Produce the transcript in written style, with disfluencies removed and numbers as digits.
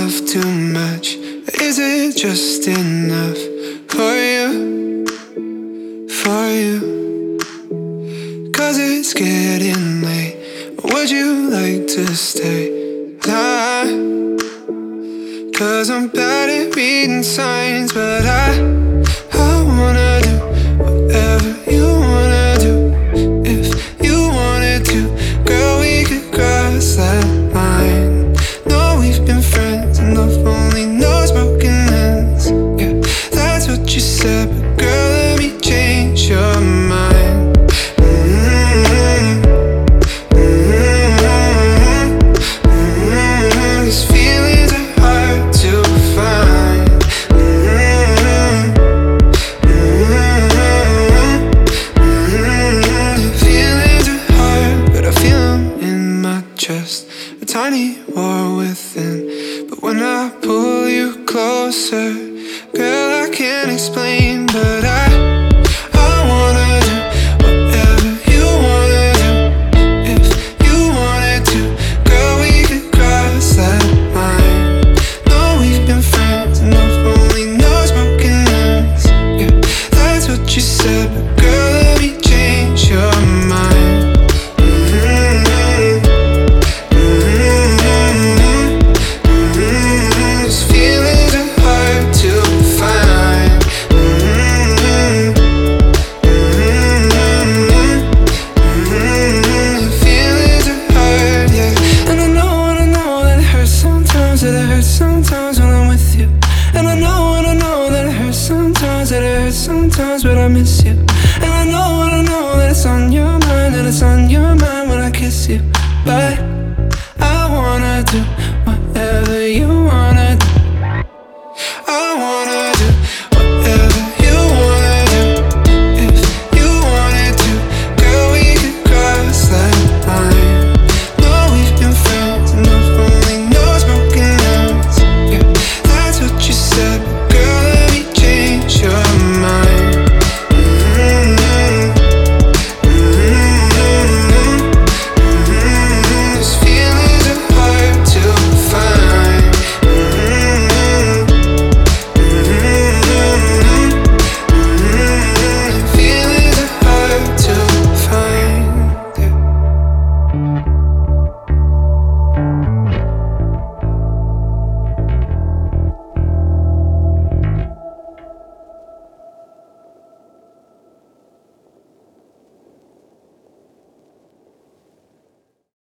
love too much? Is it just enough for you? For you? 'Cause it's getting late. Would you like to stay? Nah, 'cause I'm bad at reading signs, but I wanna do whatever you wanna do. If you wanted to, girl, we could cross that line. No, we've been friends and love only knows broken hands. Yeah, that's what you said, but girl, let me change your mind. These feelings are hard to find. Feelings are hard, but I feel them in my chest. A tiny war within, but when I pull you closer, girl, I can't explain, but I wanna do whatever you wanna do. If you wanted to, girl, we could cross that line. No, we've been friends and love only knows broken hands. Yeah, that's what you said, but girl, let me change your mind. These feelings are hard to find. Feelings are hard, yeah. And I know that it hurts sometimes, that it hurts sometimes when I'm with you. And I know that it hurts sometimes, that it hurts sometimes, but I miss you. And I know that it's on your mind, that it's on your mind when I kiss you. Bye.